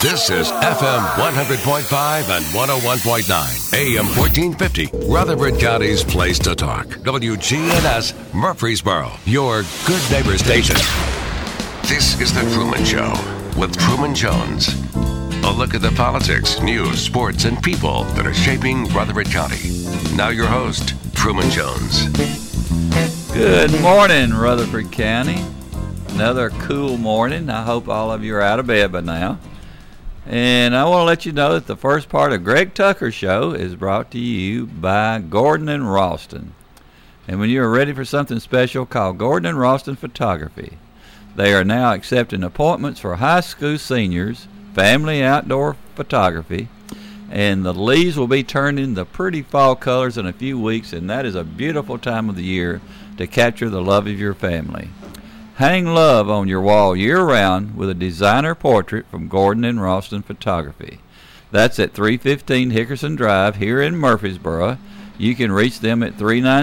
This is FM 100.5 and 101.9, AM 1450, Rutherford County's place to talk. WGNS Murfreesboro, your good neighbor station. This is The Truman Show with Truman Jones. A look at the politics, news, sports, and people that are shaping Rutherford County. Now your host, Truman Jones. Good morning, Rutherford County. Another cool morning. I hope all of you are out of bed by now. And I want to let you know that the first part of Greg Tucker's show is brought to you by Gordon and Ralston. And when you are ready for something special, call Gordon and Ralston Photography. They are now accepting appointments for high school seniors, family outdoor photography, and the leaves will be turned into pretty fall colors in a few weeks, and that is a beautiful time of the year to capture the love of your family. Hang love on your wall year-round with a designer portrait from Gordon and Ralston Photography. That's at 315 Hickerson Drive here in Murfreesboro. You can reach them at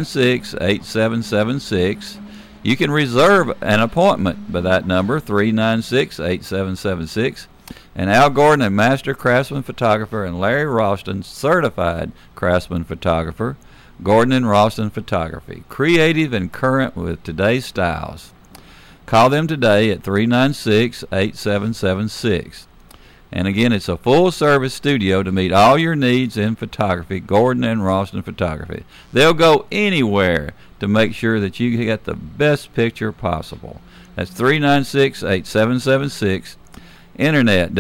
396-8776. You can reserve an appointment by that number, 396-8776. And Al Gordon, a master craftsman photographer, and Larry Ralston, certified craftsman photographer. Gordon and Ralston Photography, creative and current with today's styles. Call them today at 396-8776. And again, it's a full-service studio to meet all your needs in photography, Gordon and Ralston Photography. They'll go anywhere to make sure that you get the best picture possible. That's 396-8776. Internet,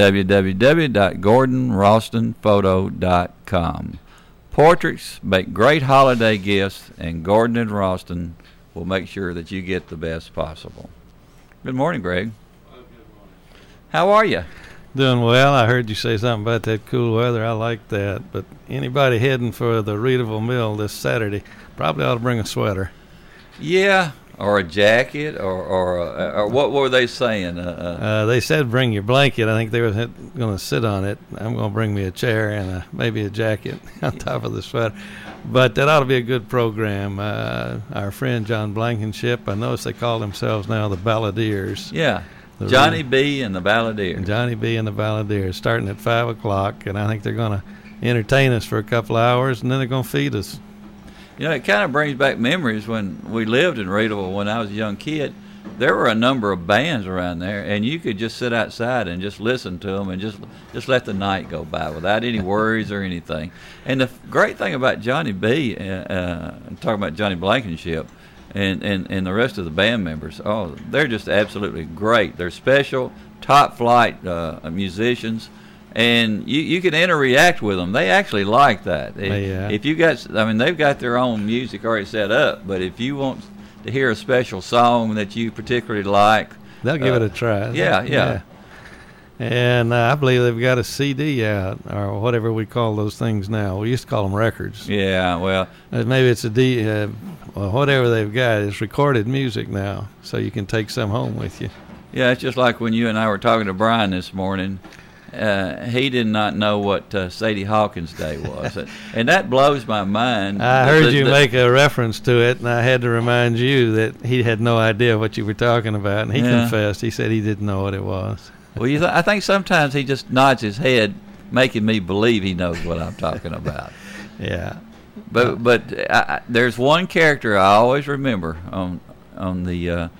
www.gordonralstonphoto.com. Portraits make great holiday gifts, and Gordon and Ralston will make sure that you get the best possible. Good morning, Greg. Good morning. How are you? Doing well. I heard you say something about that cool weather. I like that. But anybody heading for the Reedville Mill this Saturday probably ought to bring a sweater. Yeah, or a jacket, or what were they saying? They said bring your blanket. I think they were going to sit on it. I'm going to bring me a chair and maybe a jacket on top of the sweater. But that ought to be a good program. Our friend John Blankenship, I noticed they call themselves now the Balladeers. Yeah, Johnny B. and the Balladeers. Johnny B. and the Balladeers, starting at 5 o'clock, and I think they're going to entertain us for a couple of hours, and then they're going to feed us. You know, it kind of brings back memories when we lived in Reedville when I was a young kid. There were a number of bands around there, and you could just sit outside and just listen to them and just let the night go by without any worries or anything. And the great thing about Johnny B., talking about Johnny Blankenship and the rest of the band members, they're just absolutely great. They're special, top-flight musicians. And you can interact with them. They actually like that. If you they've got their own music already set up. But if you want to hear a special song that you particularly like, they'll give it a try. Yeah. And I believe they've got a CD out, or whatever we call those things now. We used to call them records. Yeah, well, maybe it's a whatever they've got. It's recorded music now, so you can take some home with you. Yeah, it's just like when you and I were talking to Brian this morning. He did not know what Sadie Hawkins Day was, and that blows my mind. I heard you make a reference to it, and I had to remind you that he had no idea what you were talking about, and he confessed. He said he didn't know what it was. Well, I think sometimes he just nods his head, making me believe he knows what I'm talking about. Yeah. But there's one character I always remember on the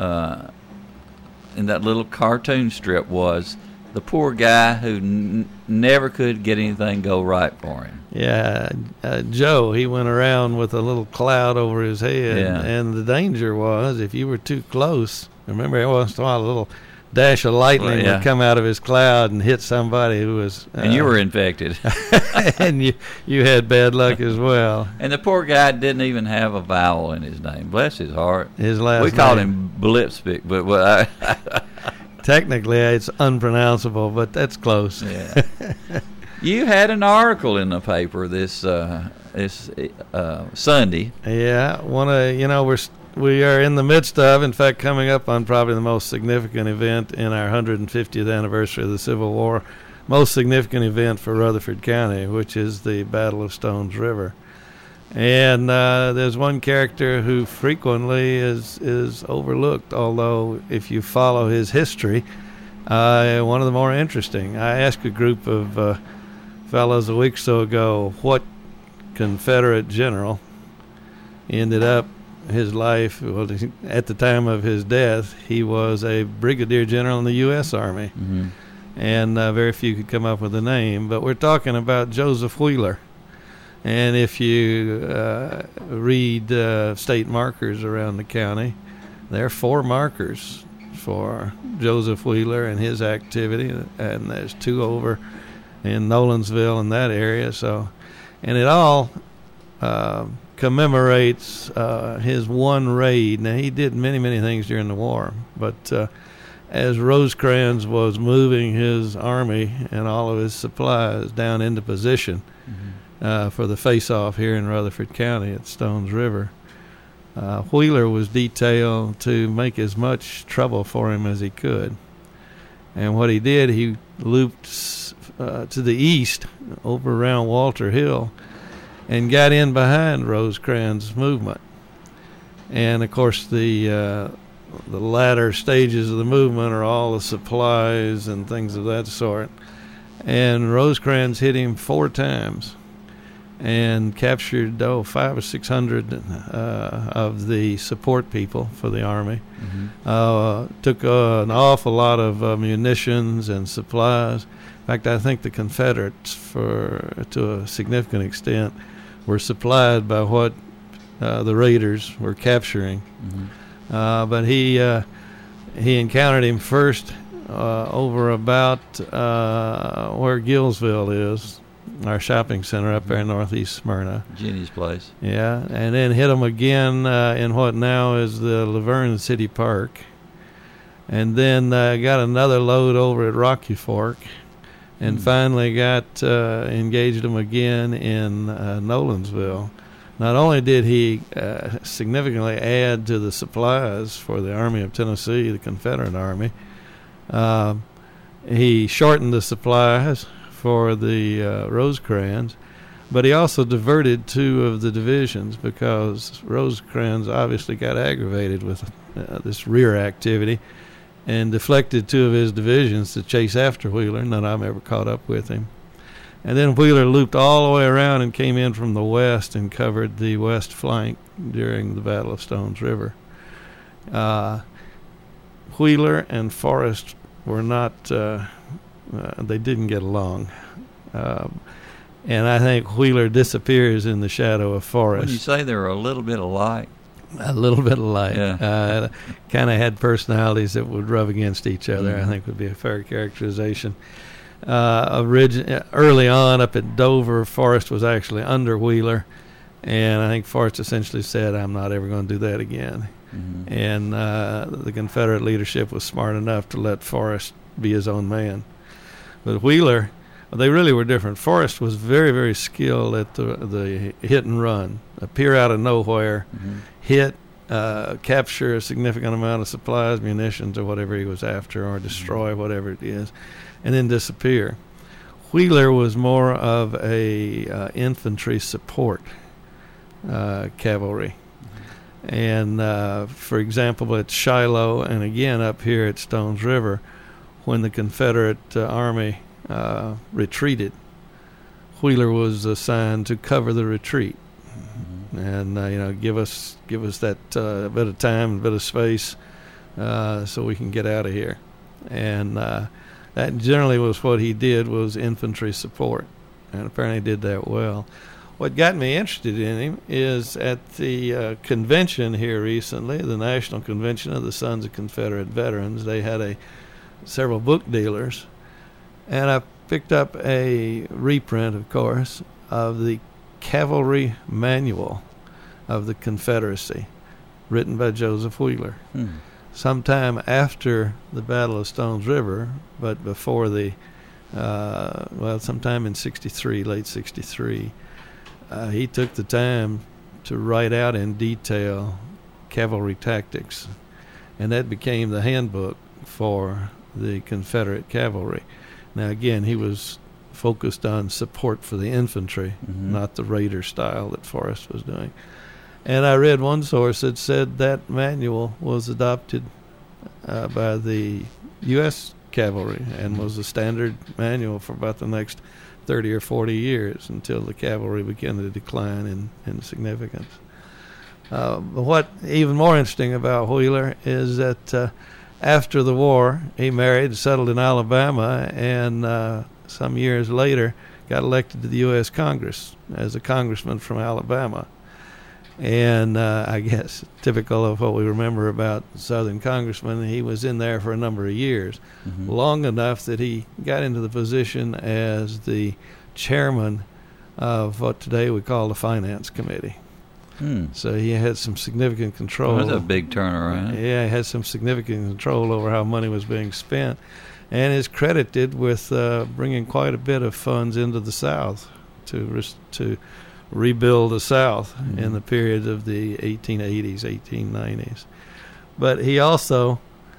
in that little cartoon strip was the poor guy who never could get anything go right for him. Yeah, Joe, he went around with a little cloud over his head, and the danger was if you were too close, remember every once in a while a little dash of lightning would come out of his cloud and hit somebody who was... and you were infected. And you had bad luck as well. And the poor guy didn't even have a vowel in his name. Bless his heart. His last name. We called him Blipspick, but... Technically, it's unpronounceable, but that's close. Yeah. You had an article in the paper this Sunday. Yeah, we are in the midst of, in fact, coming up on probably the most significant event in our 150th anniversary of the Civil War, most significant event for Rutherford County, which is the Battle of Stones River. And there's one character who frequently is overlooked, although if you follow his history, One of the more interesting. I asked a group of fellows a week or so ago what Confederate general ended up his life. Well, at the time of his death, he was a brigadier general in the U.S. Army. Mm-hmm. And very few could come up with a name. But we're talking about Joseph Wheeler. And if you read state markers around the county, there are 4 markers for Joseph Wheeler and his activity, and there's 2 over in Nolensville in that area. So, and it all commemorates his one raid. Now, he did many, many things during the war, but as Rosecrans was moving his army and all of his supplies down into position for the face-off here in Rutherford County at Stones River, Wheeler was detailed to make as much trouble for him as he could. And what he did, he looped to the east over around Walter Hill and got in behind Rosecrans' movement. And, of course, the latter stages of the movement are all the supplies and things of that sort. And Rosecrans hit him 4 times and captured 500 or 600 of the support people for the Army. Took an awful lot of munitions and supplies. In fact, I think the Confederates, to a significant extent, were supplied by what the Raiders were capturing. But he encountered him first over about where Gillsville is, our shopping center up there in northeast Smyrna. Jenny's place. Yeah, and then hit him again in what now is the Laverne City Park. And then got another load over at Rocky Fork. And finally got engaged him again in Nolensville. Not only did he significantly add to the supplies for the Army of Tennessee, the Confederate Army, he shortened the supplies for the Rosecrans, but he also diverted 2 of the divisions because Rosecrans obviously got aggravated with this rear activity and deflected 2 of his divisions to chase after Wheeler. None of them ever caught up with him. And then Wheeler looped all the way around and came in from the west and covered the west flank during the Battle of Stones River. Wheeler and Forrest were not, they didn't get along. And I think Wheeler disappears in the shadow of Forrest. When you say they were a little bit alike. A little bit alike. Yeah. Kind of had personalities that would rub against each other, I think would be a fair characterization. Early on up at Dover, Forrest was actually under Wheeler, and I think Forrest essentially said, I'm not ever going to do that again. And the Confederate leadership was smart enough to let Forrest be his own man. But Wheeler, they really were different. Forrest was very, very skilled at the hit and run, appear out of nowhere, hit, capture a significant amount of supplies, munitions, or whatever he was after, or destroy whatever it is, and then disappear. Wheeler was more of a infantry support cavalry. And, for example, at Shiloh and again up here at Stones River, when the Confederate Army retreated, Wheeler was assigned to cover the retreat and give us that bit of time, a bit of space, so we can get out of here. And that generally was what he did, was infantry support, and apparently did that well. What got me interested in him is at the convention here recently, the National Convention of the Sons of Confederate Veterans. They had several book dealers, and I picked up a reprint, of course, of the Cavalry Manual of the Confederacy, written by Joseph Wheeler. Sometime after the Battle of Stones River, but before sometime in '63, late '63, he took the time to write out in detail cavalry tactics, and that became the handbook for the Confederate cavalry. Now, again, he was focused on support for the infantry, not the raider style that Forrest was doing. And I read one source that said that manual was adopted by the U.S. cavalry and was the standard manual for about the next 30 or 40 years until the cavalry began to decline in significance. But what even more interesting about Wheeler is that after the war, he married, settled in Alabama, and some years later got elected to the U.S. Congress as a congressman from Alabama. And I guess typical of what we remember about Southern congressmen, he was in there for a number of years, long enough that he got into the position as the chairman of what today we call the Finance Committee. So he had some significant control. That's a big turnaround. Yeah, he had some significant control over how money was being spent, and is credited with bringing quite a bit of funds into the South to rebuild the South in the period of the 1880s, 1890s. But he also,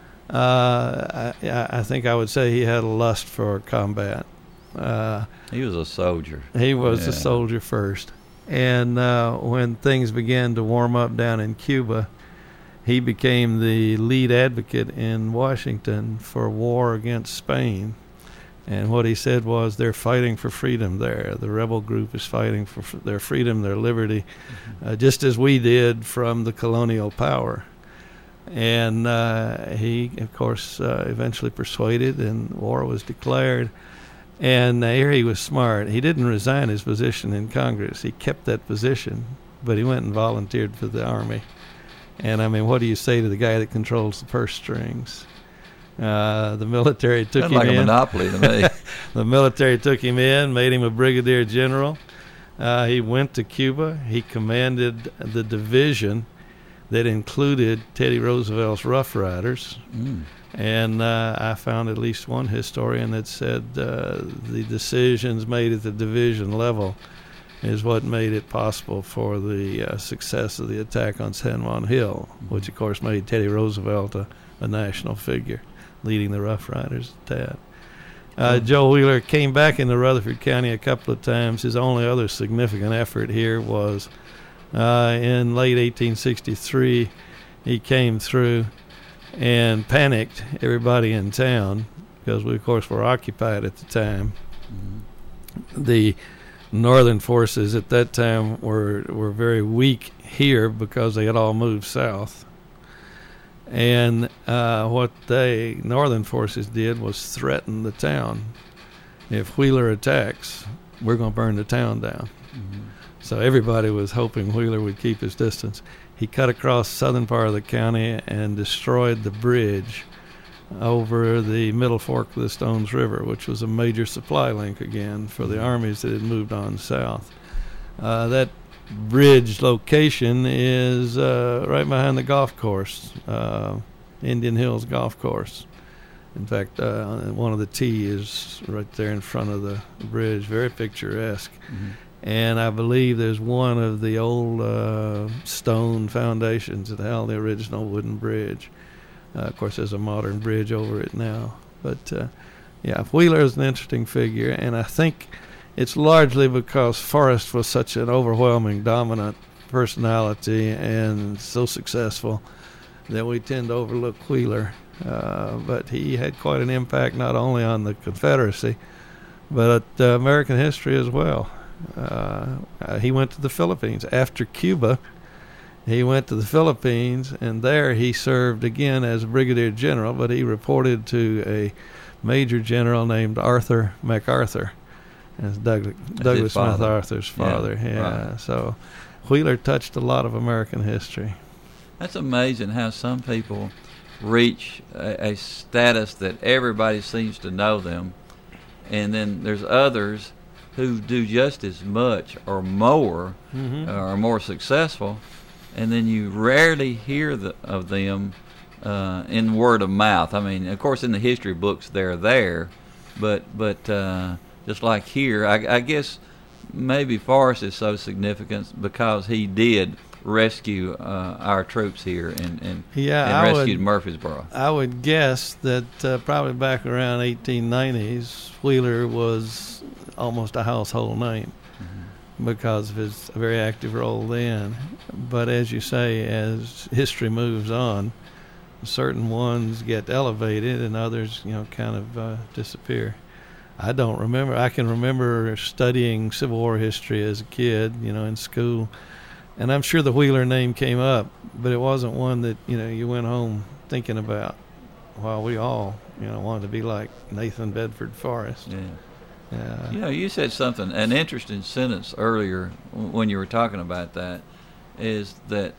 I think I would say he had a lust for combat. He was a soldier. He was a soldier first. And when things began to warm up down in Cuba, he became the lead advocate in Washington for war against Spain. And what he said was, they're fighting for freedom there. The rebel group is fighting for their freedom, their liberty, just as we did from the colonial power. And he, of course, eventually persuaded, and war was declared. And here he was smart. He didn't resign his position in Congress. He kept that position, but he went and volunteered for the Army. And, I mean, what do you say to the guy that controls the purse strings? The military took him in. Sounds like a monopoly to me. The military took him in, made him a brigadier general. He went to Cuba. He commanded the division that included Teddy Roosevelt's Rough Riders. And I found at least one historian that said the decisions made at the division level is what made it possible for the success of the attack on San Juan Hill, which, of course, made Teddy Roosevelt a national figure, leading the Rough Riders at that. Joe Wheeler came back into Rutherford County a couple of times. His only other significant effort here was in late 1863. He came through and panicked everybody in town because we, of course, were occupied at the time. The northern forces at that time were very weak here because they had all moved south. And what the northern forces did was threaten the town. If Wheeler attacks, we're going to burn the town down. So everybody was hoping Wheeler would keep his distance. He cut across the southern part of the county and destroyed the bridge over the Middle Fork of the Stones River, which was a major supply link again for the armies that had moved on south. That bridge location is right behind the golf course, Indian Hills Golf Course. In fact, one of the T is right there in front of the bridge, very picturesque. And I believe there's one of the old stone foundations that held the original wooden bridge. Of course, there's a modern bridge over it now. But, Wheeler is an interesting figure, and I think it's largely because Forrest was such an overwhelming, dominant personality and so successful that we tend to overlook Wheeler. But he had quite an impact not only on the Confederacy, but American history as well. He went to the Philippines. After Cuba, he went to the Philippines, and there he served again as a brigadier general, but he reported to a major general named Arthur MacArthur, as Douglas MacArthur's father. Right. So Wheeler touched a lot of American history. That's amazing how some people reach a status that everybody seems to know them, and then there's others who do just as much or more, or more successful, and then you rarely hear of them in word of mouth. I mean, of course, in the history books they're there, but just like here, I guess maybe Forrest is so significant because he did rescue our troops here and rescued Murfreesboro. I would guess that probably back around 1890s, Wheeler was almost a household name because of his very active role then. But as you say, as history moves on, certain ones get elevated and others, kind of disappear. I don't remember. I can remember studying Civil War history as a kid, in school, and I'm sure the Wheeler name came up, but it wasn't one that, you went home thinking about. While we all, wanted to be like Nathan Bedford Forrest. Yeah. You said an interesting sentence earlier when you were talking about that, is that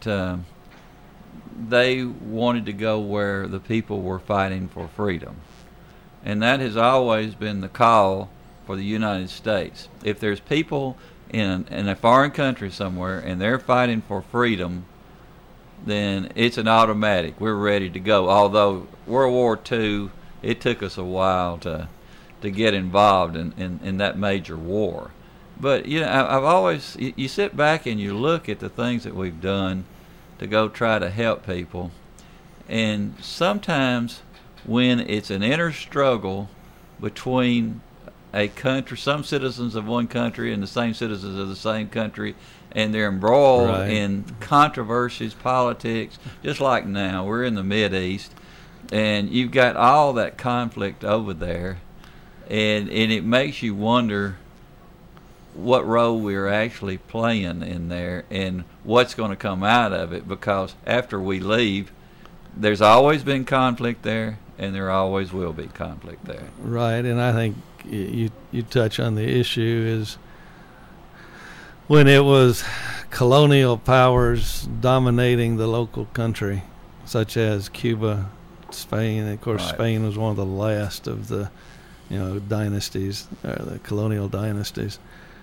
they wanted to go where the people were fighting for freedom. And that has always been the call for the United States. If there's people in a foreign country somewhere and they're fighting for freedom, then it's an automatic. We're ready to go. Although World War II, it took us a while to get involved in that major war. But, I've always, you sit back and you look at the things that we've done to go try to help people. And sometimes when it's an inner struggle between a country, some citizens of one country and the same citizens of the same country, and they're embroiled in controversies, politics, just like now. We're in the Mideast, and you've got all that conflict over there, and it makes you wonder what role we're actually playing in there and what's going to come out of it, because after we leave, there's always been conflict there, and there always will be conflict there. Right, and I think you touch on the issue is when it was colonial powers dominating the local country, such as Cuba, Spain. Of course, Spain was one of the last of the, dynasties, the colonial dynasties.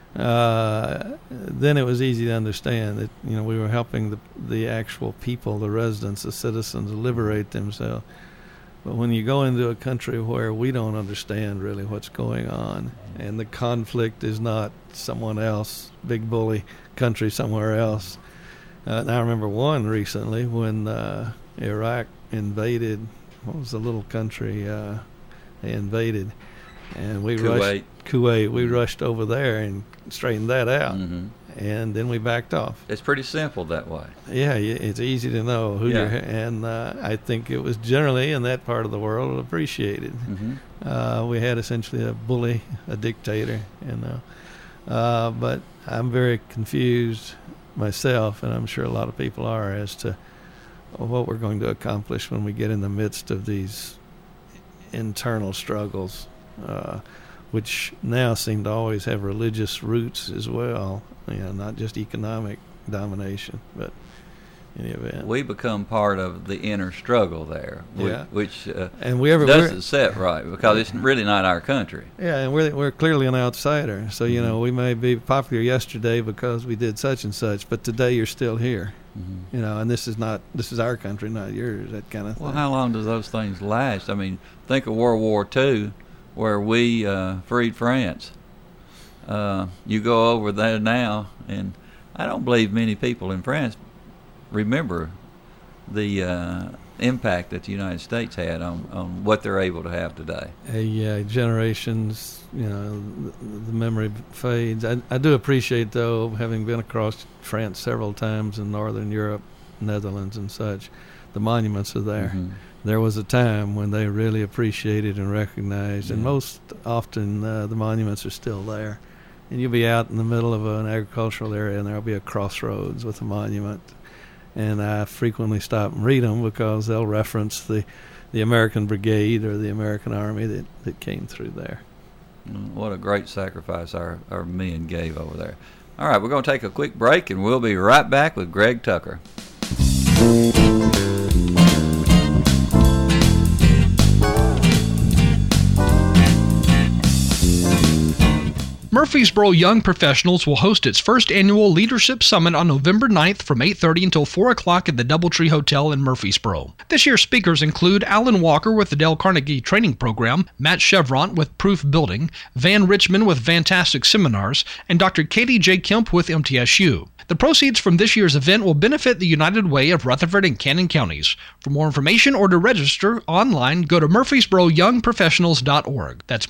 Then it was easy to understand that we were helping the actual people, the residents, the citizens, liberate themselves. But when you go into a country where we don't understand really what's going on, and the conflict is not someone else, big bully country somewhere else. And I remember one recently when Iraq invaded. What was the little country they invaded? And we rushed Kuwait. We rushed over there and straightened that out. Mm-hmm. And then we backed off. It's pretty simple that way. Yeah, it's easy to know who you're, and I think it was generally in that part of the world appreciated. Mm-hmm. We had essentially a bully, a dictator, but I'm very confused myself, and I'm sure a lot of people are, as to what we're going to accomplish when we get in the midst of these internal struggles, which now seem to always have religious roots as well, not just economic domination, but in any event. We become part of the inner struggle there, which and doesn't set right, because it's really not our country. Yeah, and we're clearly an outsider. So, we may be popular yesterday because we did such and such, but today you're still here. Mm-hmm. And this is our country, not yours, that kind of thing. Well, how long does those things last? I mean, think of World War II, where we freed France. You go over there now, and I don't believe many people in France remember the impact that the United States had on what they're able to have today. Generations, the memory fades. I do appreciate, though, having been across France several times in Northern Europe, Netherlands and such, the monuments are there. Mm-hmm. There was a time when they really appreciated and recognized, and most often the monuments are still there. And you'll be out in the middle of an agricultural area, and there'll be a crossroads with a monument. And I frequently stop and read them because they'll reference the American Brigade or the American Army that came through there. What a great sacrifice our men gave over there. All right, we're going to take a quick break, and we'll be right back with Greg Tucker. Murfreesboro Young Professionals will host its first annual Leadership Summit on November 9th from 8:30 until 4 o'clock at the Doubletree Hotel in Murfreesboro. This year's speakers include Alan Walker with the Dale Carnegie Training Program, Matt Chevron with Proof Building, Van Richmond with Fantastic Seminars, and Dr. Katie J. Kemp with MTSU. The proceeds from this year's event will benefit the United Way of Rutherford and Cannon counties. For more information or to register online, go to murfreesboroyoungprofessionals.org. That's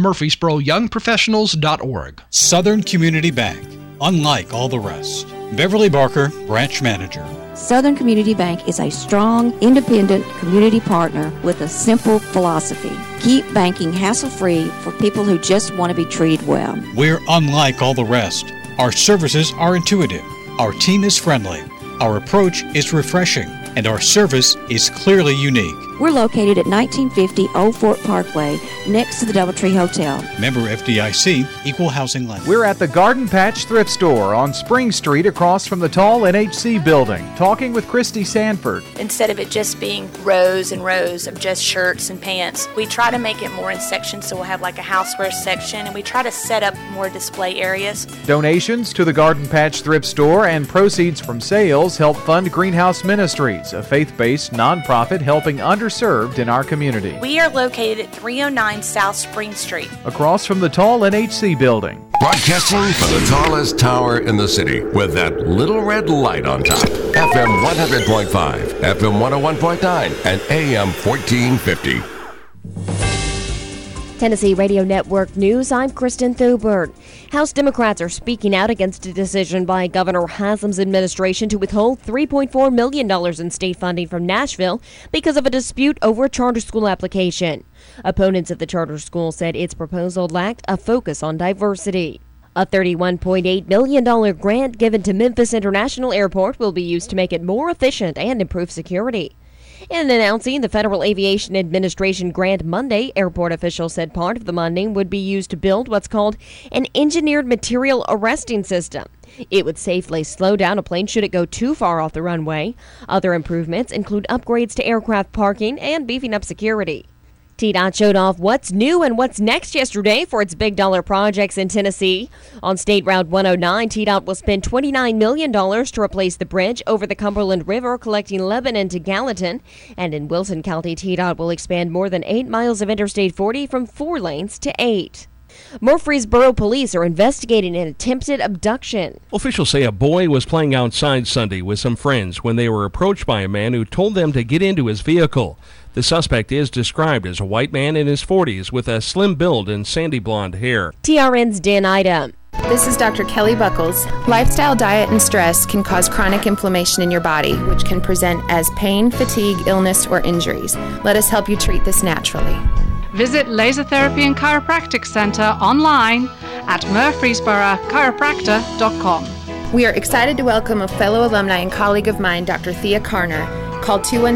murfreesboroyoungprofessionals.org. Southern Community Bank, unlike all the rest. Beverly Barker, branch manager. Southern Community Bank is a strong, independent community partner with a simple philosophy. Keep banking hassle-free for people who just want to be treated well. We're unlike all the rest. Our services are intuitive. Our team is friendly. Our approach is refreshing. And our service is clearly unique. We're located at 1950 Old Fort Parkway, next to the Doubletree Hotel. Member FDIC, Equal Housing Lender. We're at the Garden Patch Thrift Store on Spring Street across from the tall NHC building, talking with Christy Sanford. Instead of it just being rows and rows of just shirts and pants, we try to make it more in sections, so we'll have like a housewares section, and we try to set up more display areas. Donations to the Garden Patch Thrift Store and proceeds from sales help fund Greenhouse Ministries, a faith-based nonprofit helping underserved in our community. We are located at 309 South Spring Street, across from the tall NHC building. Broadcasting from the tallest tower in the city with that little red light on top. FM 100.5, FM 101.9, and AM 1450. Tennessee Radio Network News, I'm Kristen Thubert. House Democrats are speaking out against a decision by Governor Haslam's administration to withhold $3.4 million in state funding from Nashville because of a dispute over a charter school application. Opponents of the charter school said its proposal lacked a focus on diversity. A $31.8 million grant given to Memphis International Airport will be used to make it more efficient and improve security. In announcing the Federal Aviation Administration grant Monday, airport officials said part of the money would be used to build what's called an engineered material arresting system. It would safely slow down a plane should it go too far off the runway. Other improvements include upgrades to aircraft parking and beefing up security. TDOT showed off what's new and what's next yesterday for its big dollar projects in Tennessee. On State Route 109, TDOT will spend $29 million to replace the bridge over the Cumberland River connecting Lebanon to Gallatin. And in Wilson County, TDOT will expand more than 8 miles of Interstate 40 from 4 lanes to 8. Murfreesboro police are investigating an attempted abduction. Officials say a boy was playing outside Sunday with some friends when they were approached by a man who told them to get into his vehicle. The suspect is described as a white man in his 40s with a slim build and sandy blonde hair. TRN's Dan Ida. This is Dr. Kelly Buckles. Lifestyle, diet, and stress can cause chronic inflammation in your body, which can present as pain, fatigue, illness, or injuries. Let us help you treat this naturally. Visit Laser Therapy and Chiropractic Center online at murfreesborochiropractor.com. We are excited to welcome a fellow alumni and colleague of mine, Dr. Thea Carner. Call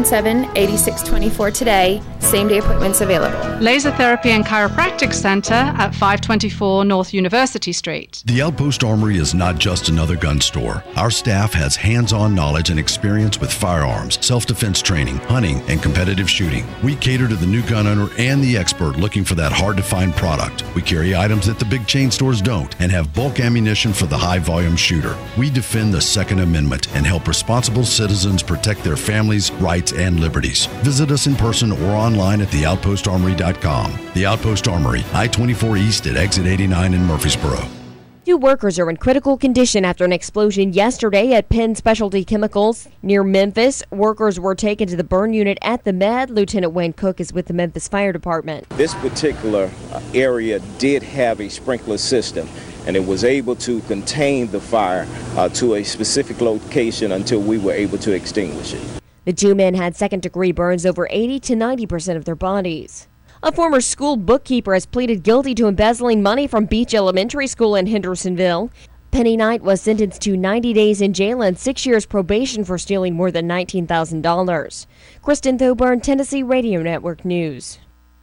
217-8624 today. Same-day appointments available. Laser Therapy and Chiropractic Center at 524 North University Street. The Outpost Armory is not just another gun store. Our staff has hands-on knowledge and experience with firearms, self-defense training, hunting, and competitive shooting. We cater to the new gun owner and the expert looking for that hard-to-find product. We carry items that the big chain stores don't and have bulk ammunition for the high-volume shooter. We defend the Second Amendment and help responsible citizens protect their families, rights, and liberties. Visit us in person or online at theoutpostarmory.com. The Outpost Armory, I-24 East at Exit 89 in Murfreesboro. 2 workers are in critical condition after an explosion yesterday at Penn Specialty Chemicals near Memphis. Workers were taken to the burn unit at the Med. Lieutenant Wayne Cook is with the Memphis Fire Department. This particular area did have a sprinkler system, and it was able to contain the fire to a specific location until we were able to extinguish it. The 2 men had second-degree burns over 80 to 90% of their bodies. A former school bookkeeper has pleaded guilty to embezzling money from Beach Elementary School in Hendersonville. Penny Knight was sentenced to 90 days in jail and 6 years probation for stealing more than $19,000. Kristen Thoburn, Tennessee Radio Network News.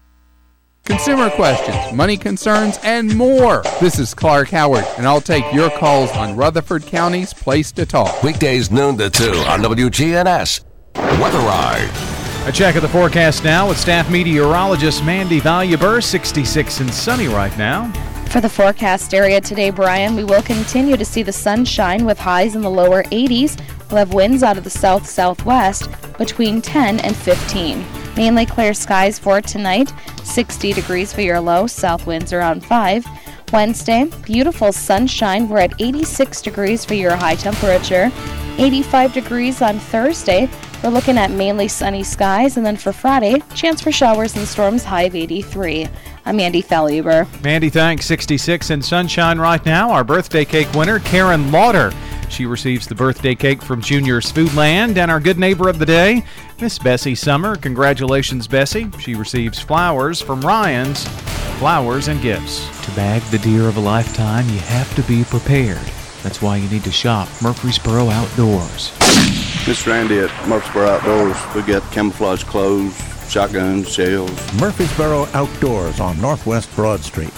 Consumer questions, money concerns, and more. This is Clark Howard, and I'll take your calls on Rutherford County's Place to Talk. Weekdays noon to 2 on WGNS. Weather Ride. A check of the forecast now with staff meteorologist Mandy Valuber. 66 and sunny right now. For the forecast area today, Brian, we will continue to see the sunshine with highs in the lower 80s. We'll have winds out of the south-southwest between 10 and 15. Mainly clear skies for tonight. 60 degrees for your low. South winds around 5. Wednesday, beautiful sunshine. We're at 86 degrees for your high temperature. 85 degrees on Thursday. We're looking at mainly sunny skies. And then for Friday, chance for showers and storms, high of 83. I'm Mandy Valuber. Mandy, thanks. 66 and sunshine right now. Our birthday cake winner, Karen Lauder. She receives the birthday cake from Junior's Foodland. And our good neighbor of the day, Miss Bessie Summer. Congratulations, Bessie. She receives flowers from Ryan's Flowers and Gifts. To bag the deer of a lifetime, you have to be prepared. That's why you need to shop Murfreesboro Outdoors. This is Randy at Murfreesboro Outdoors. We got camouflage clothes, shotguns, shells. Murfreesboro Outdoors on Northwest Broad Street.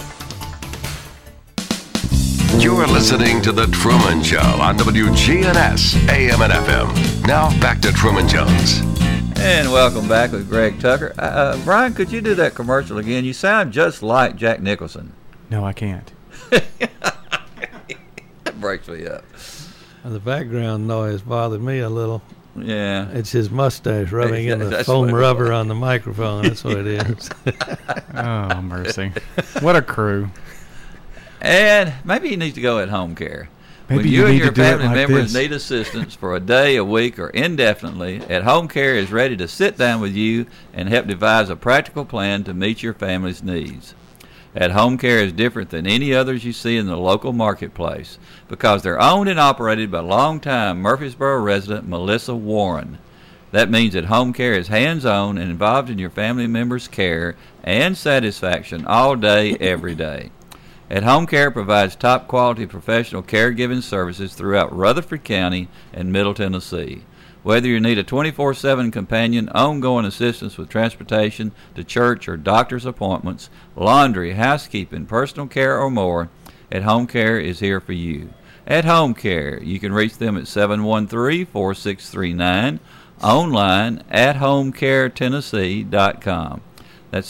You're listening to The Truman Show on WGNS, AM and FM. Now back to Truman Jones. And welcome back with Greg Tucker. Brian, could you do that commercial again? You sound just like Jack Nicholson. No, I can't. That breaks me up. The background noise bothered me a little. Yeah. It's his mustache rubbing in the foam rubber on the microphone. That's what it is. Oh, mercy. What a crew. And maybe he needs to go at home care. Maybe when you you and need your to do it family like members this. need assistance for a day, a week, or indefinitely, At Home Care is ready to sit down with you and help devise a practical plan to meet your family's needs. At Home Care is different than any others you see in the local marketplace because they're owned and operated by longtime Murfreesboro resident Melissa Warren. That means that Home Care is hands-on and involved in your family members' care and satisfaction all day, every day. At Home Care provides top-quality professional caregiving services throughout Rutherford County and Middle Tennessee. Whether you need a 24/7 companion, ongoing assistance with transportation to church or doctor's appointments, laundry, housekeeping, personal care, or more, At Home Care is here for you. At Home Care, you can reach them at 713-4639, online at homecaretennessee.com. That's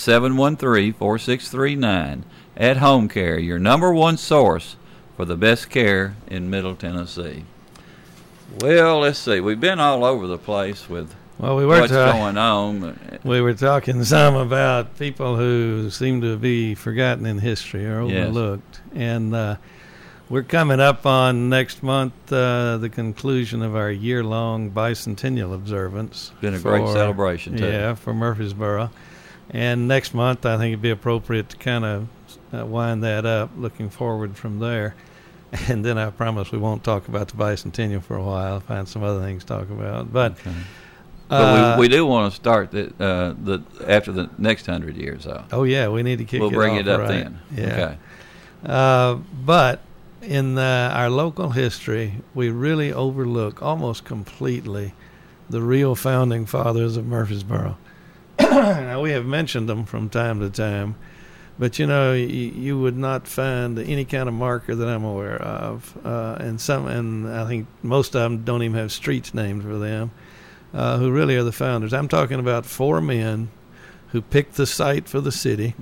713-4639. At Home Care, your number one source for the best care in Middle Tennessee. Well, let's see. We've been all over the place with what's going on. We were talking some about people who seem to be forgotten in history or overlooked. Yes. And we're coming up on next month the conclusion of our year-long bicentennial observance. It's been a great celebration, too. Yeah, for Murfreesboro. And next month, I think it'd be appropriate to kind of wind that up, looking forward from there. And then I promise we won't talk about the bicentennial for a while. Find some other things to talk about. But, but we do want to start after the next 100 years, though. Oh, yeah, we need to kick it off. We'll bring it up right then. Yeah. Okay. But in our local history, we really overlook almost completely the real founding fathers of Murfreesboro. Now, we have mentioned them from time to time. But, you know, you would not find any kind of marker that I'm aware of. And I think most of them don't even have streets named for them, who really are the founders. I'm talking about four men who picked the site for the city,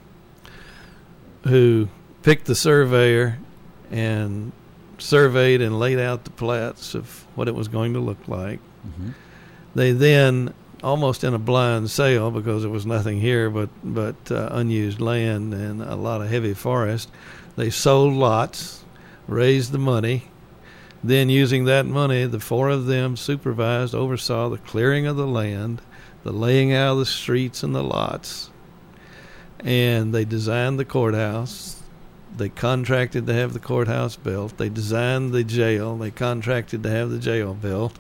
who picked the surveyor and surveyed and laid out the plats of what it was going to look like. They then, almost in a blind sale because there was nothing here but unused land and a lot of heavy forest, they sold lots, raised the money. Then using that money, the four of them oversaw the clearing of the land, the laying out of the streets and the lots, and they designed the courthouse. They contracted to have the courthouse built. They designed the jail. They contracted to have the jail built.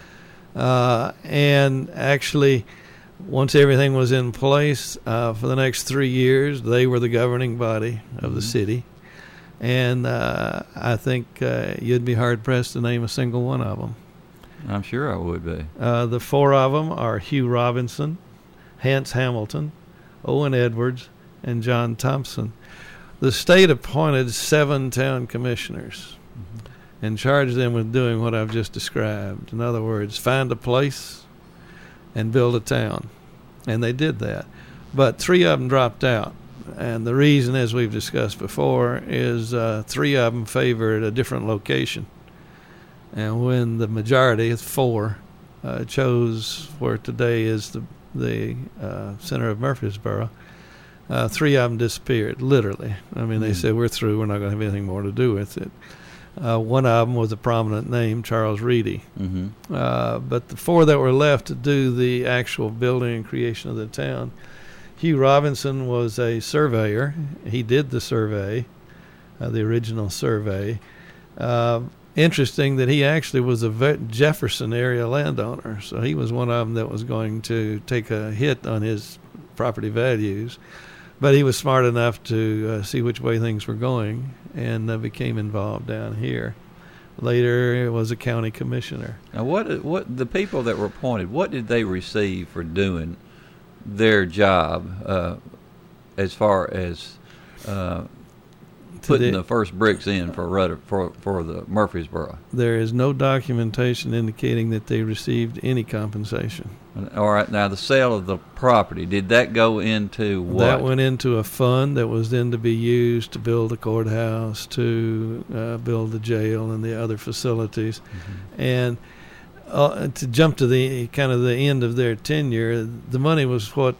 And actually, once everything was in place, for the next 3 years, they were the governing body of the city. And I think you'd be hard-pressed to name a single one of them. I'm sure I would be. The four of them are Hugh Robinson, Hance Hamilton, Owen Edwards, and John Thompson. The state appointed 7 town commissioners and charged them with doing what I've just described. In other words, find a place and build a town. And they did that. But 3 of them dropped out. And the reason, as we've discussed before, is 3 of them favored a different location. And when the majority, 4, chose where today is the center of Murfreesboro, 3 of them disappeared, literally. I mean, they said, we're through, we're not going to have anything more to do with it. One of them was a prominent name, Charles Reedy. But the 4 that were left to do the actual building and creation of the town, Hugh Robinson was a surveyor. He did the survey, the original survey. interesting that he actually was a Jefferson area landowner, so he was one of them that was going to take a hit on his property values. But he was smart enough to see which way things were going and became involved down here. Later, was a county commissioner. Now, what the people that were appointed, what did they receive for doing their job as far as putting the first bricks in for the Murfreesboro? There is no documentation indicating that they received any compensation. All right. Now, the sale of the property, did that go into what? That went into a fund that was then to be used to build the courthouse, to build the jail and the other facilities. And to jump to the kind of the end of their tenure, the money was what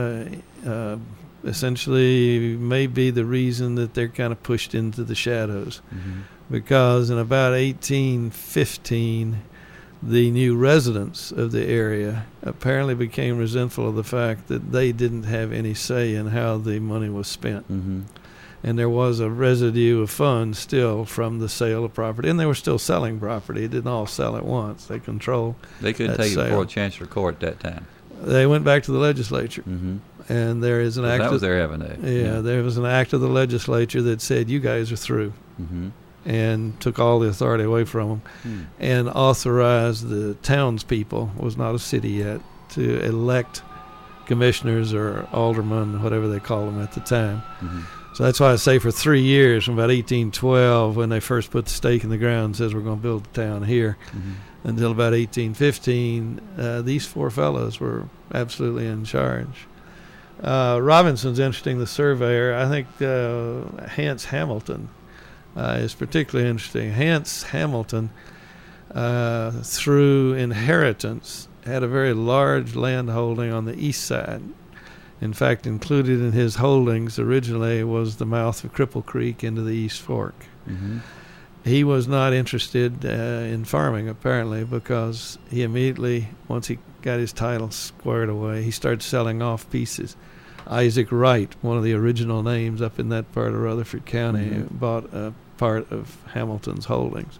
essentially may be the reason that they're kind of pushed into the shadows. Because in about 1815, the new residents of the area apparently became resentful of the fact that they didn't have any say in how the money was spent. And there was a residue of funds still from the sale of property. And they were still selling property. It didn't all sell at once. They controlled They couldn't take it before Chancellor Court at that time. They went back to the legislature. And there is an act. That was their avenue. Yeah, there was an act of the legislature that said, you guys are through. And took all the authority away from them, and authorized the townspeople, was not a city yet, to elect commissioners or aldermen, whatever they called them at the time. So that's why I say for 3 years, from about 1812, when they first put the stake in the ground and says we're going to build the town here, until about 1815, these four fellows were absolutely in charge. Robinson's interesting, the surveyor. I think Hance Hamilton is particularly interesting. Hance Hamilton, through inheritance, had a very large land holding on the east side. In fact, included in his holdings originally was the mouth of Cripple Creek into the East Fork. He was not interested in farming, apparently, because he immediately, once he got his title squared away, he started selling off pieces. Isaac Wright, one of the original names up in that part of Rutherford County, bought a part of Hamilton's holdings.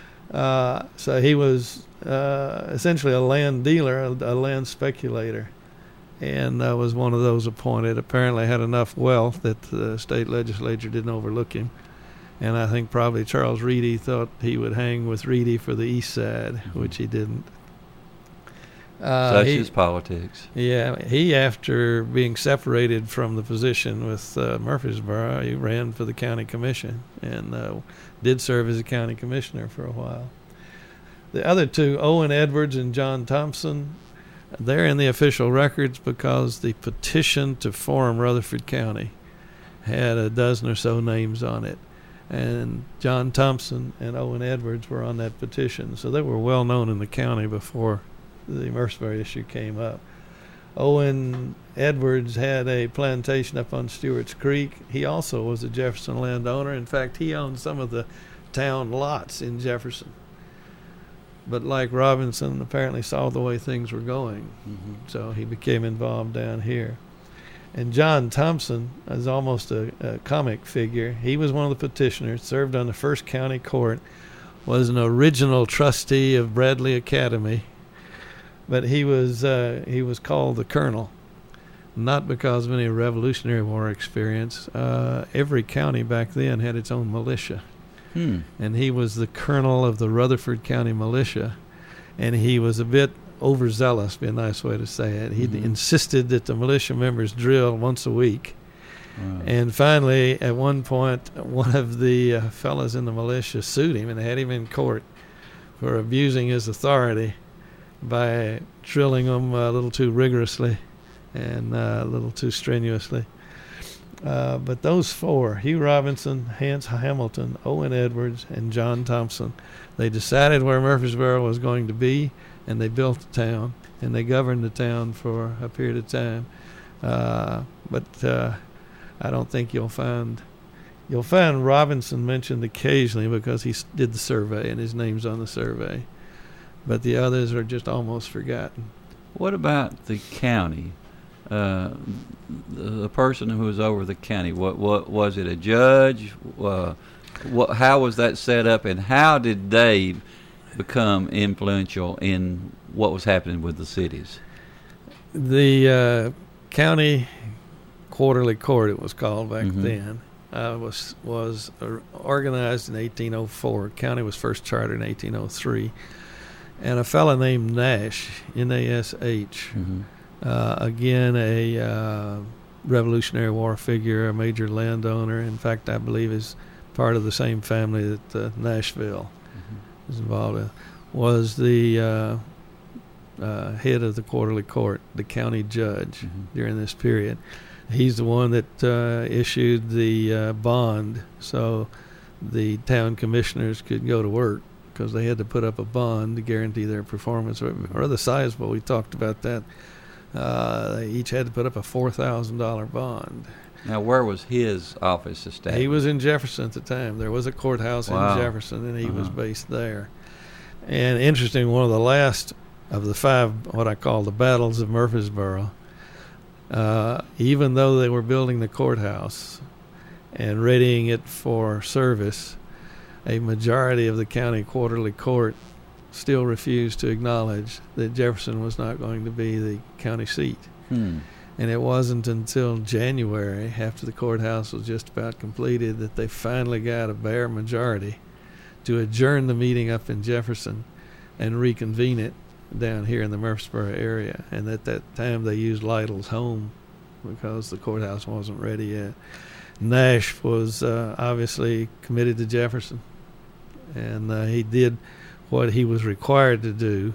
So he was essentially a land dealer, a land speculator, and was one of those appointed. Apparently had enough wealth that the state legislature didn't overlook him. And I think probably Charles Reedy thought he would hang with Reedy for the east side, which he didn't. Such is politics. Yeah, he, after being separated from the position with Murfreesboro, he ran for the county commission and did serve as a county commissioner for a while. The other two, Owen Edwards and John Thompson, they're in the official records because the petition to form Rutherford County had a dozen or so names on it. And John Thompson and Owen Edwards were on that petition, so they were well known in the county before the Murfreesboro issue came up. Owen Edwards had a plantation up on Stewart's Creek. He also was a Jefferson landowner. In fact, he owned some of the town lots in Jefferson. But like Robinson, apparently saw the way things were going. So he became involved down here. And John Thompson is almost a comic figure. He was one of the petitioners, served on the First County Court, was an original trustee of Bradley Academy. But he was called the Colonel, not because of any Revolutionary War experience. Every county back then had its own militia. And he was the colonel of the Rutherford County Militia. And he was a bit overzealous, be a nice way to say it. He insisted that the militia members drill once a week. And finally, at one point, one of the fellows in the militia sued him and had him in court for abusing his authority by drilling them a little too rigorously and a little too strenuously. But those four, Hugh Robinson, Hance Hamilton, Owen Edwards, and John Thompson, they decided where Murfreesboro was going to be, and they built the town, and they governed the town for a period of time. But I don't think you'll find Robinson mentioned occasionally because he did the survey, and his name's on the survey. But the others are just almost forgotten. What about the county? The person who was over the county, what was it? A judge, How was that set up, and how did they become influential in what was happening with the cities? The county quarterly court, it was called back then, was organized in 1804. County was first chartered in 1803. And a fellow named Nash, N-A-S-H, again a Revolutionary War figure, a major landowner. In fact, I believe is part of the same family that Nashville is involved in, was the head of the quarterly court, the county judge during this period. He's the one that issued the bond so the town commissioners could go to work, because they had to put up a bond to guarantee their performance, rather sizable. We talked about that. They each had to put up a $4,000 bond. Now, where was his office established? He was in Jefferson at the time. There was a courthouse in Jefferson, and he was based there. And interesting, one of the last of the 5, what I call the battles of Murfreesboro, even though they were building the courthouse and readying it for service, a majority of the county quarterly court still refused to acknowledge that Jefferson was not going to be the county seat. And it wasn't until January, after the courthouse was just about completed, that they finally got a bare majority to adjourn the meeting up in Jefferson and reconvene it down here in the Murfreesboro area. And at that time they used Lytle's home because the courthouse wasn't ready yet. Nash was obviously committed to Jefferson, and he did what he was required to do,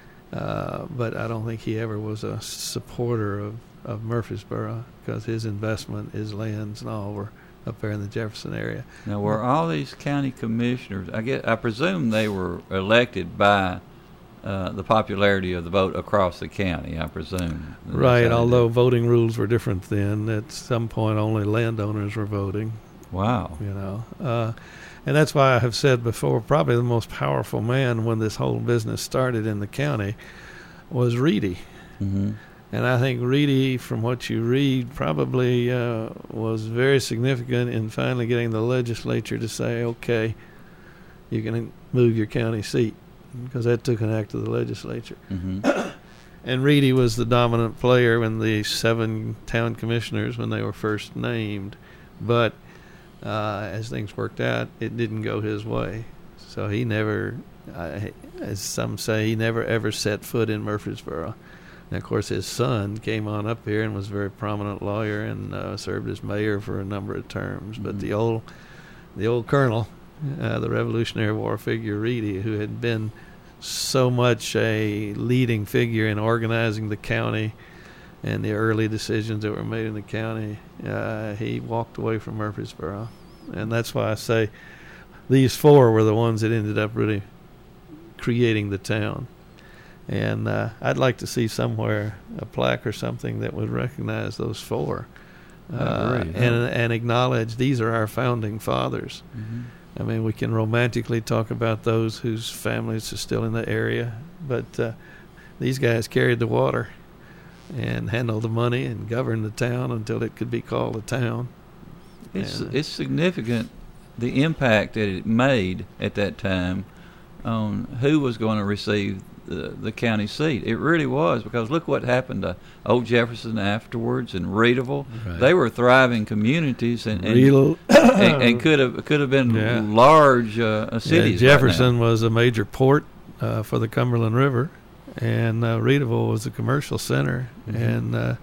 but I don't think he ever was a supporter of Murfreesboro, because his investment, his lands and all, were up there in the Jefferson area. Now, were all these county commissioners, I presume they were elected by the popularity of the vote across the county, I presume. Right, although voting rules were different then. At some point, only landowners were voting. Wow. You know, and that's why I have said before, probably the most powerful man when this whole business started in the county was Reedy. And I think Reedy, from what you read, probably was very significant in finally getting the legislature to say, okay, you can move your county seat, because that took an act of the legislature. And Reedy was the dominant player in the 7 town commissioners when they were first named. But as things worked out, it didn't go his way. So he never, as some say, he never ever set foot in Murfreesboro. And of course, his son came on up here and was a very prominent lawyer and served as mayor for a number of terms. But the old colonel, the Revolutionary War figure Reedy, who had been so much a leading figure in organizing the county and the early decisions that were made in the county, he walked away from Murfreesboro. And that's why I say these 4 were the ones that ended up really creating the town. And I'd like to see somewhere a plaque or something that would recognize those 4 and acknowledge these are our founding fathers. I mean, we can romantically talk about those whose families are still in the area, but these guys carried the water and handled the money and governed the town until it could be called a town. It's significant, the impact that it made at that time on who was going to receive the county seat. It really was, because look what happened to Old Jefferson afterwards and Reederville. Right. They were thriving communities and could have been large cities. Jefferson was a major port for the Cumberland River, and Reederville was a commercial center. And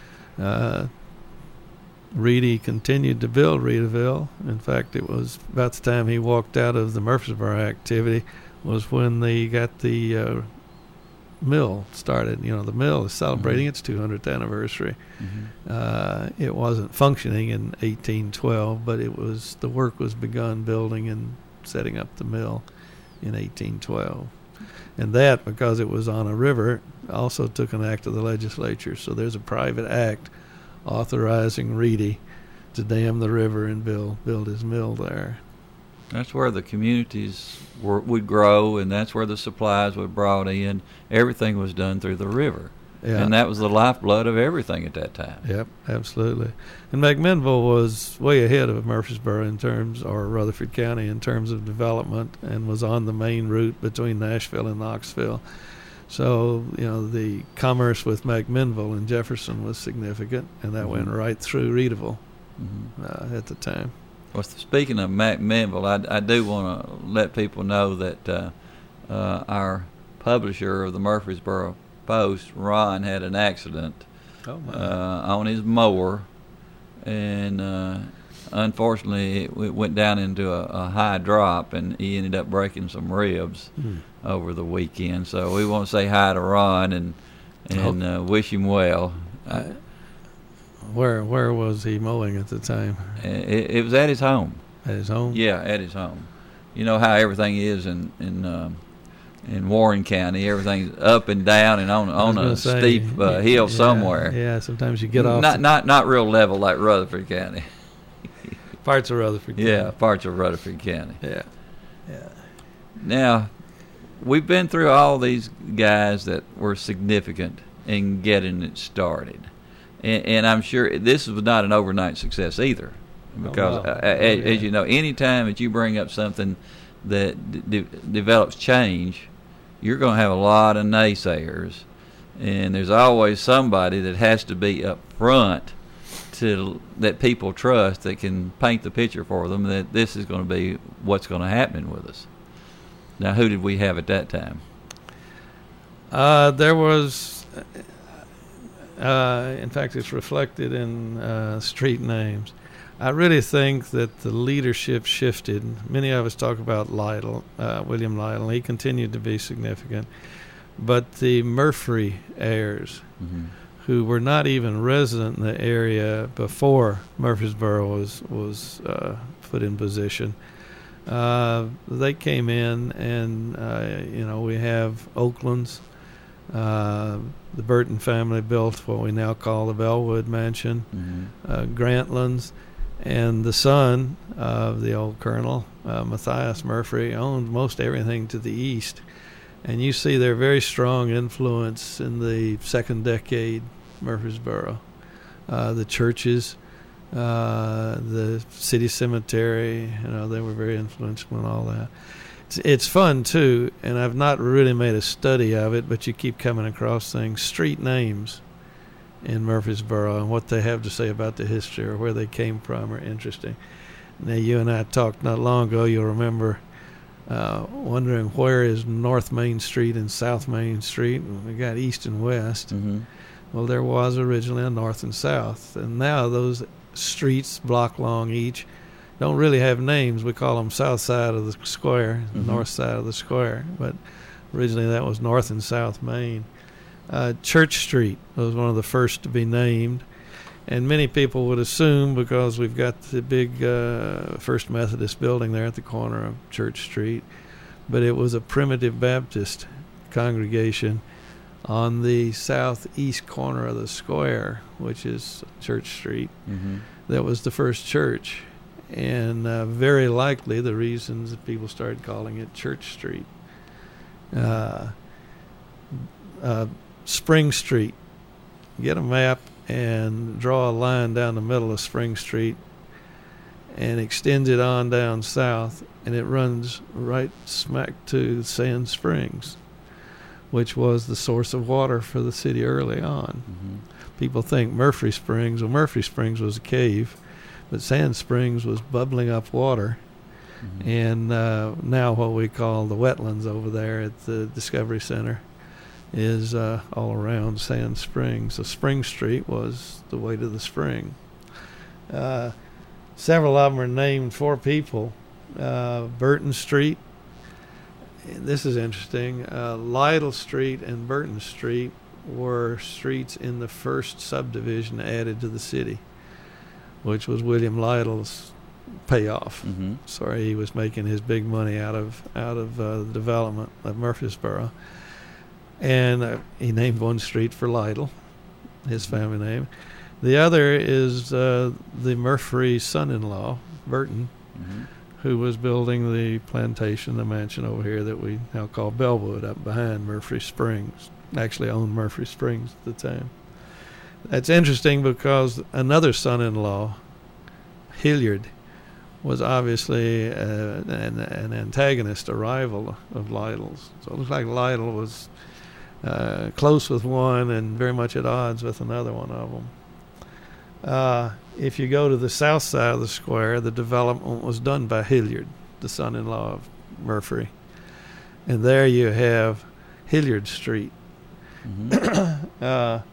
Reedy continued to build Reederville. In fact, it was about the time he walked out of the Murfreesboro activity was when they got the mill started. You know, the mill is celebrating its 200th anniversary. It wasn't functioning in 1812, but the work was begun building and setting up the mill in 1812. And that, because it was on a river, also took an act of the legislature. So there's a private act authorizing Reedy to dam the river and build his mill there. That's where the communities would grow, and that's where the supplies were brought in. Everything was done through the river. Yeah. And that was the lifeblood of everything at that time. Yep, absolutely. And McMinnville was way ahead of Murfreesboro or Rutherford County in terms of development, and was on the main route between Nashville and Knoxville. So, the commerce with McMinnville and Jefferson was significant, and that went right through Reedville at the time. Well, speaking of McMinnville, I do want to let people know that our publisher of the Murfreesboro Post, Ron, had an accident on his mower, and unfortunately it went down into a high drop, and he ended up breaking some ribs over the weekend. So we want to say hi to Ron and wish him well. Where was he mowing at the time? It was at his home. At his home? Yeah, at his home. You know how everything is in Warren County. Everything's up and down and on a steep hill somewhere. Yeah, sometimes you get off. Not real level like Rutherford County. Parts of Rutherford County. Yeah, parts of Rutherford County. Yeah. Now, we've been through all these guys that were significant in getting it started. And I'm sure this was not an overnight success either. Because, as you know, any time that you bring up something that develops change, you're going to have a lot of naysayers. And there's always somebody that has to be up front that people trust, that can paint the picture for them that this is going to be what's going to happen with us. Now, who did we have at that time? There was, in fact, it's reflected in street names. I really think that the leadership shifted. Many of us talk about Lytle, William Lytle. He continued to be significant. But the Murphy heirs, who were not even resident in the area before Murfreesboro was put in position, they came in, and we have Oaklands. The Burton family built what we now call the Bellwood Mansion. Grantlands, and the son of the old colonel, Matthias Murphy, owned most everything to the east. And you see their very strong influence in the second decade Murfreesboro. The churches, the city cemetery, they were very influential in all that. It's fun, too, and I've not really made a study of it, but you keep coming across things, street names in Murfreesboro, and what they have to say about the history or where they came from are interesting. Now, you and I talked not long ago, you'll remember, wondering where is North Main Street and South Main Street, and we got East and West. Well, there was originally a North and South, and now those streets, block long each, don't really have names. We call them South Side of the Square, North Side of the Square, but originally that was North and South Main. Church Street was one of the first to be named, and many people would assume, because we've got the big First Methodist building there at the corner of Church Street, but it was a primitive Baptist congregation on the southeast corner of the square, which is Church Street. That was the first church, and very likely the reasons that people started calling it Church Street. Spring Street. Get a map and draw a line down the middle of Spring Street and extend it on down south, and it runs right smack to Sand Springs, which was the source of water for the city early on. People think Murphy Springs. Well, Murphy Springs was a cave, but Sand Springs was bubbling up water. And now what we call the wetlands over there at the Discovery Center is all around Sand Springs. So Spring Street was the way to the spring. Several of them are named for people. Burton Street. This is interesting. Lytle Street and Burton Street were streets in the first subdivision added to the city, which was William Lytle's payoff. Sorry, he was making his big money out of the development of Murfreesboro. And he named one street for Lytle, his family name. The other is the Murphy son-in-law, Burton, who was building the plantation, the mansion over here that we now call Bellwood, up behind Murphy Springs. actually owned Murphy Springs at the time. That's interesting because another son-in-law, Hilliard, was obviously an antagonist, a rival of Lytle's. So it looks like Lytle was close with one and very much at odds with another one of them. If you go to the south side of the square, the development was done by Hilliard, the son-in-law of Murphy. And there you have Hilliard Street. Mm-hmm.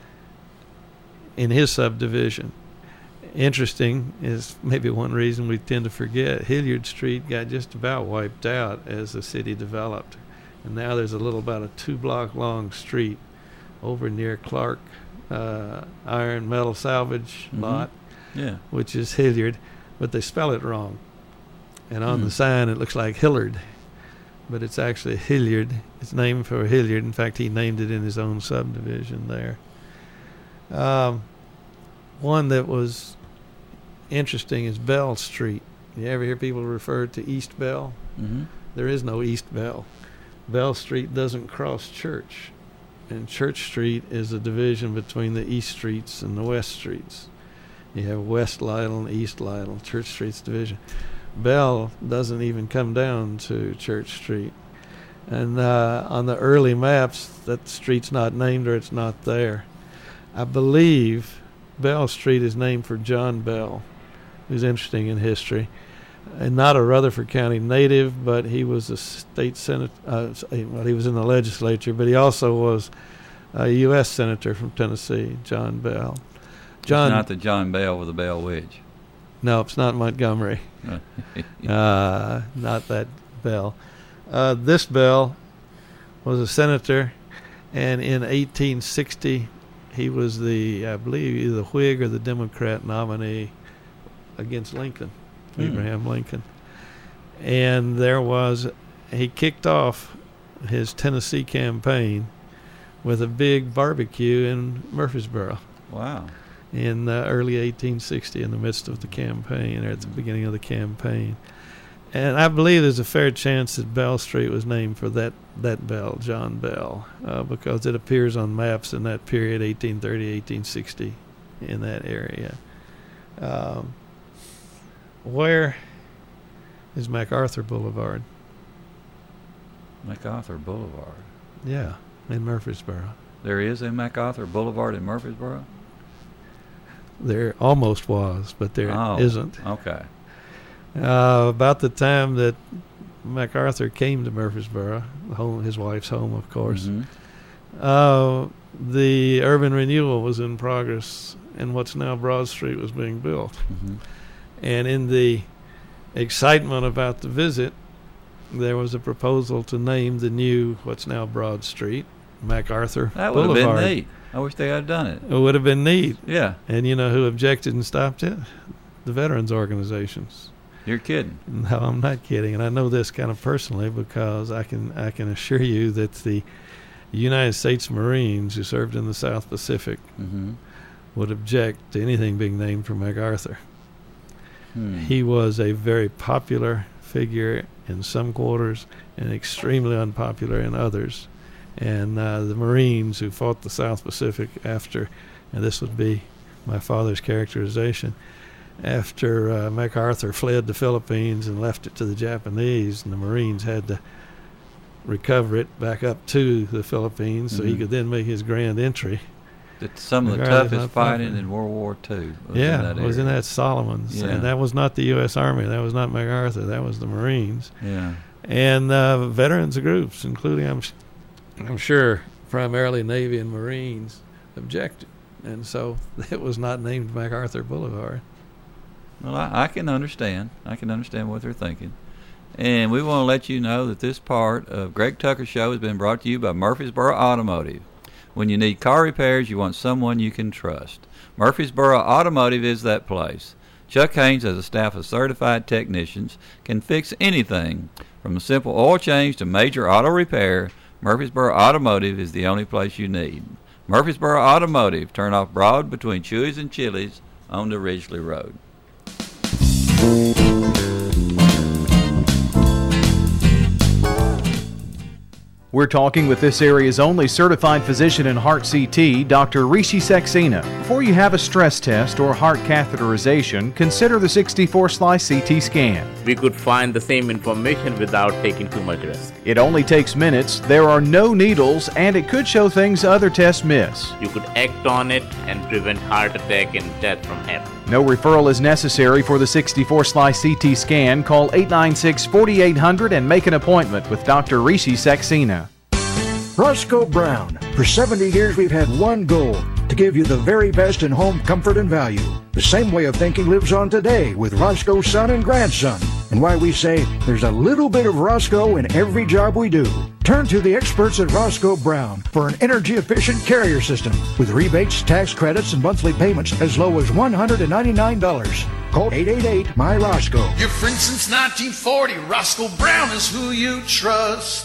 In his subdivision. Interesting is maybe one reason we tend to forget, Hilliard Street got just about wiped out as the city developed. And now there's about a 2-block long street over near Clark Iron Metal Salvage lot, which is Hilliard, but they spell it wrong. And on the sign it looks like Hillard, but it's actually Hilliard. It's named for Hilliard. In fact, he named it in his own subdivision there. One that was interesting is Bell Street. You ever hear people refer to East Bell? Mm-hmm. There is no East Bell. Bell Street doesn't cross Church, and Church Street is a division between the East Streets and the West Streets. You have West Lytle and East Lytle. Church Street's division. Bell doesn't even come down to Church Street. And on the early maps, that street's not named or it's not there. I believe Bell Street is named for John Bell, who's interesting in history. And not a Rutherford County native, but he was a state senator. Well, he was in the legislature, but he also was a U.S. senator from Tennessee, John Bell. It's not the John Bell with the Bell Wedge. No, it's not Montgomery. Not that Bell. This Bell was a senator, and in 1860, he was I believe, either the Whig or the Democrat nominee against Lincoln, Abraham Lincoln. And he kicked off his Tennessee campaign with a big barbecue in Murfreesboro. Wow. In early 1860, in the midst of the campaign, or at the beginning of the campaign. And I believe there's a fair chance that Bell Street was named for that Bell, John Bell, because it appears on maps in that period, 1830, 1860, in that area. Where is MacArthur Boulevard? MacArthur Boulevard? Yeah, in Murfreesboro. There is a MacArthur Boulevard in Murfreesboro? There almost was, but there isn't. Okay. About the time that MacArthur came to Murfreesboro, his wife's home, of course, the urban renewal was in progress, and what's now Broad Street was being built. Mm-hmm. And in the excitement about the visit, there was a proposal to name the new, what's now Broad Street, MacArthur That Boulevard. would have been neat. I wish they had done it. It would have been neat. Yeah. And you know who objected and stopped it? The veterans organizations. You're kidding. No, I'm not kidding. And I know this kind of personally because I can assure you that the United States Marines who served in the South Pacific would object to anything being named for MacArthur. He was a very popular figure in some quarters and extremely unpopular in others. And the Marines who fought the South Pacific after, and this would be my father's characterization, after MacArthur fled the Philippines and left it to the Japanese, and the Marines had to recover it back up to the Philippines so he could then make his grand entry. Some of the toughest fighting in World War II was in that Solomons. And that was not the U.S. Army. That was not MacArthur. That was the Marines. Yeah. And veterans groups, including, I'm sure, primarily Navy and Marines, objected. And so it was not named MacArthur Boulevard. Well, I can understand. I can understand what they're thinking. And we want to let you know that this part of Greg Tucker Show has been brought to you by Murfreesboro Automotive. When you need car repairs, you want someone you can trust. Murfreesboro Automotive is that place. Chuck Haynes has a staff of certified technicians, can fix anything, from a simple oil change to major auto repair. Murfreesboro Automotive is the only place you need. Murfreesboro Automotive, turn off Broad between Chewy's and Chili's on the Ridgely Road. We're talking with this area's only certified physician in heart CT, Dr. Rishi Saxena. Before you have a stress test or heart catheterization, consider the 64-slice CT scan. We could find the same information without taking too much risk. It only takes minutes, there are no needles, and it could show things other tests miss. You could act on it and prevent heart attack and death from happening. No referral is necessary for the 64-slice CT scan. Call 896-4800 and make an appointment with Dr. Rishi Saxena. Roscoe Brown. For 70 years we've had one goal, to give you the very best in home comfort and value. The same way of thinking lives on today with Roscoe's son and grandson, and why we say there's a little bit of Roscoe in every job we do. Turn to the experts at Roscoe Brown for an energy-efficient carrier system with rebates, tax credits, and monthly payments as low as $199. Call 888-MY-ROSCOE. Your friend since 1940, Roscoe Brown is who you trust.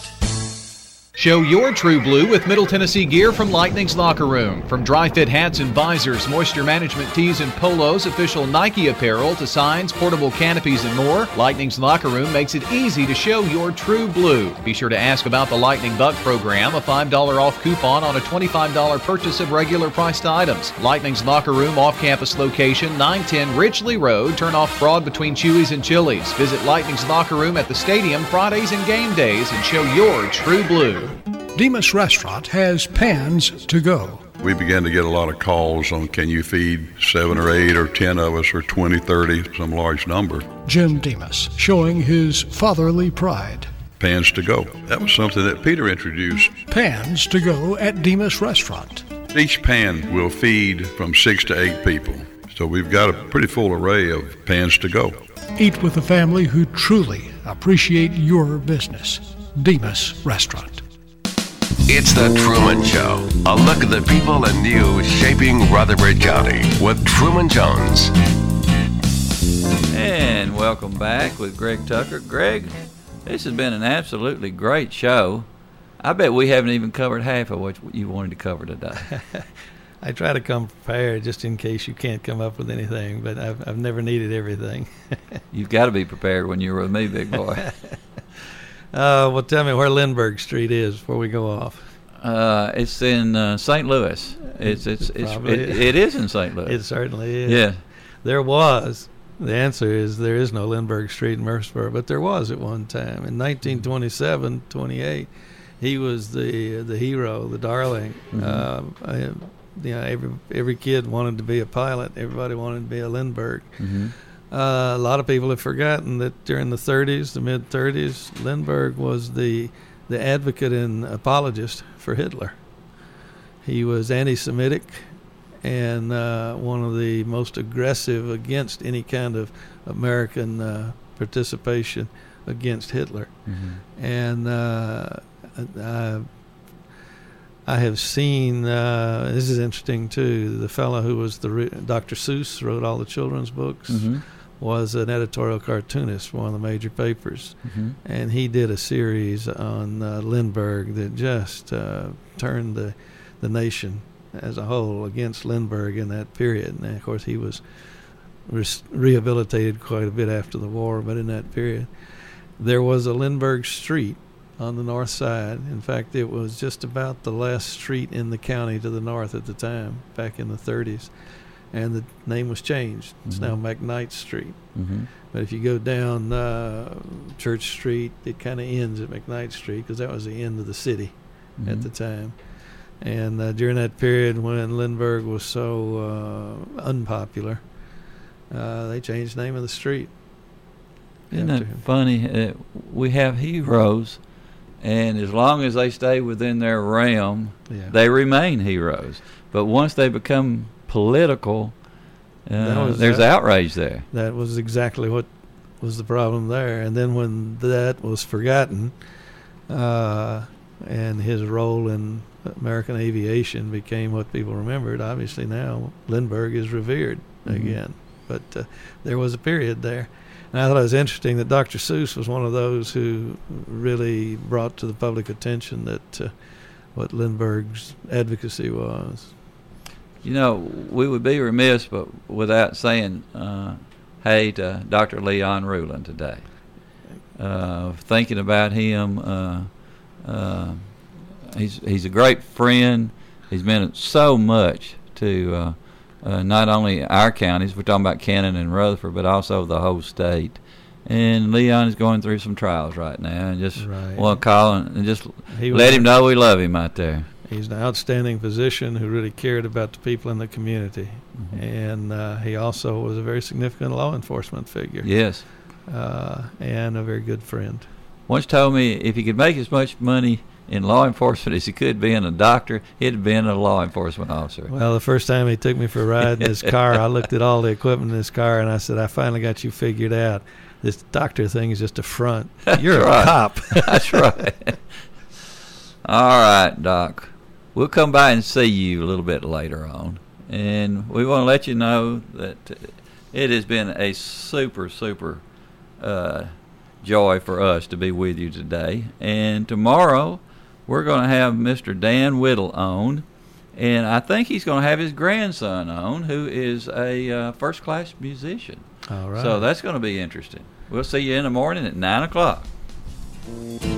Show your true blue with Middle Tennessee gear from Lightning's Locker Room. From dry fit hats and visors, moisture management tees and polos, official Nike apparel to signs, portable canopies, and more, Lightning's Locker Room makes it easy to show your true blue. Be sure to ask about the Lightning Buck program, a $5 off coupon on a $25 purchase of regular priced items. Lightning's Locker Room off-campus location, 910 Ridgely Road. Turn off Broad between Chewy's and Chili's. Visit Lightning's Locker Room at the stadium Fridays and game days and show your true blue. Demas Restaurant has pans to go. We began to get a lot of calls on, can you feed 7 or 8 or 10 of us or 20, 30, some large number. Jim Demas, showing his fatherly pride. Pans to go. That was something that Peter introduced. Pans to go at Demas Restaurant. Each pan will feed from 6 to 8 people. So we've got a pretty full array of pans to go. Eat with a family who truly appreciate your business. Demas Restaurant. It's The Truman Show. A look at the people and news shaping Rutherford County with Truman Jones. And welcome back with Greg Tucker. Greg, this has been an absolutely great show. I bet we haven't even covered half of what you wanted to cover today. I try to come prepared just in case you can't come up with anything, but I've never needed everything. You've got to be prepared when you're with me, big boy. Well, tell me where Lindbergh Street is before we go off. It's in St. Louis. It is in St. Louis. It certainly is. Yeah. There was. The answer is there is no Lindbergh Street in Murfreesboro, but there was at one time. In 1927, 28, he was the hero, the darling. Mm-hmm. Every kid wanted to be a pilot. Everybody wanted to be a Lindbergh. Mm-hmm. A lot of people have forgotten that during the 30s, the mid-30s, Lindbergh was the advocate and apologist for Hitler. He was anti-Semitic and one of the most aggressive against any kind of American participation against Hitler. Mm-hmm. And I have seen, this is interesting too, the fellow who was Dr. Seuss, wrote all the children's books, mm-hmm. was an editorial cartoonist for one of the major papers. Mm-hmm. And he did a series on Lindbergh that just turned the nation as a whole against Lindbergh in that period. And of course he was rehabilitated quite a bit after the war, but in that period there was a Lindbergh Street on the north side. In fact, it was just about the last street in the county to the north at the time, back in the 30s. And the name was changed. It's mm-hmm. now McKnight Street. Mm-hmm. But if you go down Church Street, it kind of ends at McKnight Street because that was the end of the city mm-hmm. at the time. And during that period when Lindbergh was so unpopular, they changed the name of the street. Isn't that funny? We have heroes, and as long as they stay within their realm, they remain heroes. But once they become political, there's outrage there. That was exactly what was the problem there. And then when that was forgotten, and his role in American aviation became what people remembered, obviously now Lindbergh is revered mm-hmm. again. But there was a period there. And I thought it was interesting that Dr. Seuss was one of those who really brought to the public attention that what Lindbergh's advocacy was. You know, we would be remiss but without saying hey to Dr. Leon Rulin today. Thinking about him, he's a great friend. He's meant so much to not only our counties, we're talking about Cannon and Rutherford, but also the whole state. And Leon is going through some trials right now, and just want to call and just let him know we love him out there. He's an outstanding physician who really cared about the people in the community, and he also was a very significant law enforcement figure. Yes. And a very good friend. Once told me if he could make as much money in law enforcement as he could being a doctor, he'd have been a law enforcement officer. Well, the first time he took me for a ride in his car, I looked at all the equipment in his car, and I said, I finally got you figured out. This doctor thing is just a front. You're a cop. That's right. All right, Doc. We'll come by and see you a little bit later on. And we want to let you know that it has been a super joy for us to be with you today. And tomorrow we're going to have Mr. Dan Whittle on. And I think he's going to have his grandson on, who is a first-class musician. All right. So that's going to be interesting. We'll see you in the morning at 9 o'clock.